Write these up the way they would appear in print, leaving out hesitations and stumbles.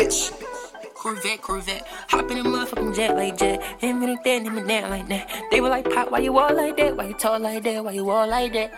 bitch. Corvette. Hop in a motherfucking jet like jet. Him and that, him and that like that. They were like, Pop, why you all like that? Why you talk like that? Why you all like that?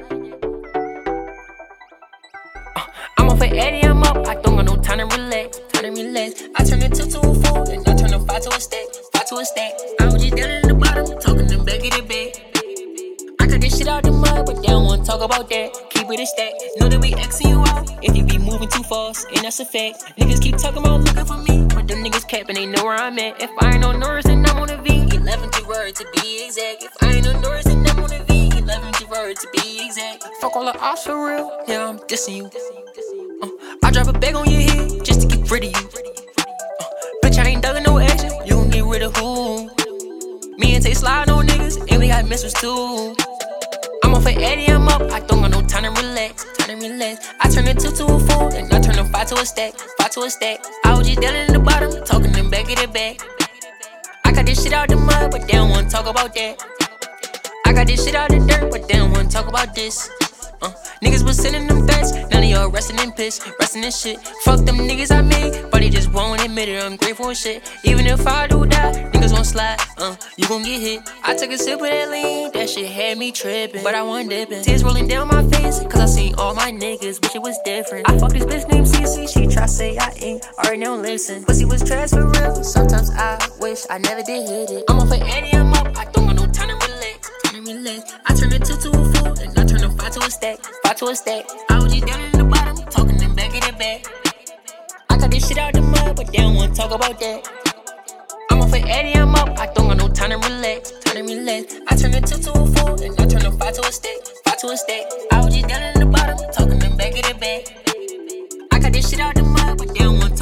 I'm off of Eddie, I'm up. I don't got no time to relax. I turn it 2 to a 4, and I turn a 5 to a stack. I was just down in the bottom, talking them back of the bed. I cut this shit out the mud, but they don't wanna talk about that. Keep it a stack. Know that we Xing you out if you be moving too fast, and that's a fact. Niggas keep talking about looking for me, but them niggas capping, they know where I'm at. If I ain't on Norris, then I'm on a V. 11th word to be exact. If I ain't on Norris, then I'm on a V. 11th word to be exact. Fuck all the ops for real, yeah, I'm dissing you. I drop a bag on your head just to get rid of you. Bitch, I ain't dugging no action, you gon' get rid of who? Me and Tay slide on niggas, and we got missiles too. I'm off of Eddie, I'm up, I don't got no time to relax. I turn it 2 to a 4, and I turn a 5 to a stack. I was just down in the bottom, talking them back of the back. I got this shit out the mud, but they don't wanna talk about that. I got this shit out the dirt, but they don't wanna talk about this. Niggas was sending them threats, now they all resting in piss, resting in shit. Fuck them niggas I made, but they just won't admit it. I'm grateful and shit. Even if I do die, niggas won't slide. You gon' get hit. I took a sip of that lean, that shit had me tripping, but I wasn't dipping. Tears rolling down my face, cause I seen all my niggas, wish it was different. I fucked this bitch named CC, she try say I ain't, already don't listen. Pussy was trash for real, sometimes I wish I never did hit it. I'm off of Eddie, I'm up, I don't got no time to relax. I turn it 2 to a 4, and I turn a 5 to a stack. I was just down in the bottom, talking them back of the back. I got this shit out the mud, but they don't wanna talk about that. I'm off of Eddie, I'm up, I don't got no time to relax. I turn it 2 to a 4, and I turn a 5 to a stack. I was just down in the bottom, talking them back of the back. I got this shit out the mud, but they don't wanna